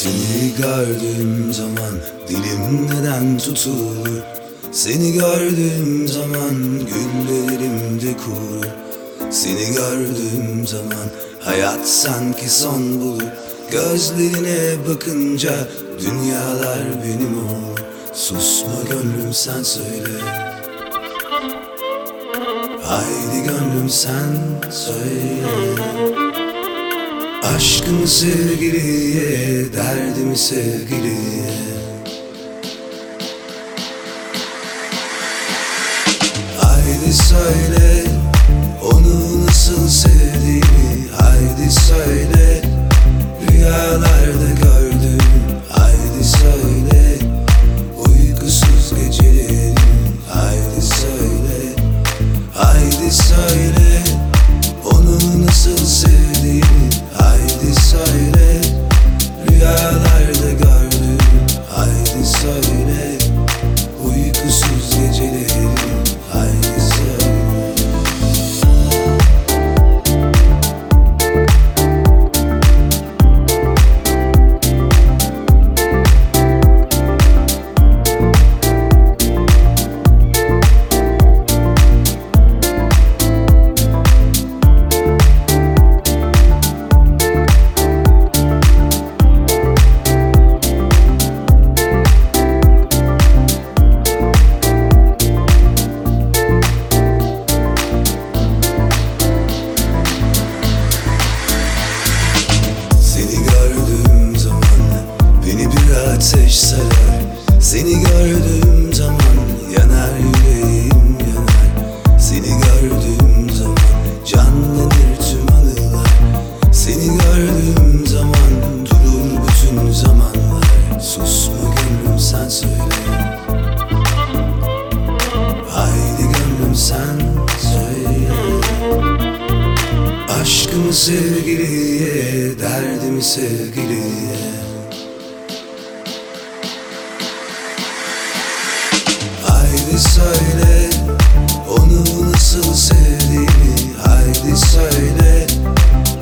Seni gördüğüm zaman dilim neden tutulur? Seni gördüğüm zaman güllerimde kurur. Seni gördüğüm zaman hayat sanki son bulur. Gözlerine bakınca dünyalar benim olur. Susma gönlüm sen söyle. Haydi gönlüm sen söyle. Aşkımı sevgiliye, derdimi sevgiliye. Haydi söyle onu nasıl sevdiğimi. Haydi söyle rüyalarda gördüm. Haydi söyle uykusuz gecelerim. Haydi söyle, haydi söyle onu nasıl sevdiğimi. Haydi söyle rüyalarda gördüm. Haydi söyle uykusuz gecelerim. Haydi söyle. Ateş sarar. Seni gördüğüm zaman yanar yüreğim yanar. Seni gördüğüm zaman canlanır tüm anılar. Seni gördüğüm zaman durur bütün zamanlar. Susma gönlüm sen söyle. Haydi gönlüm sen söyle. Aşkımı sevgiliye, derdimi sevgiliye. Haydi söyle onu nasıl sevdiğimi. Haydi söyle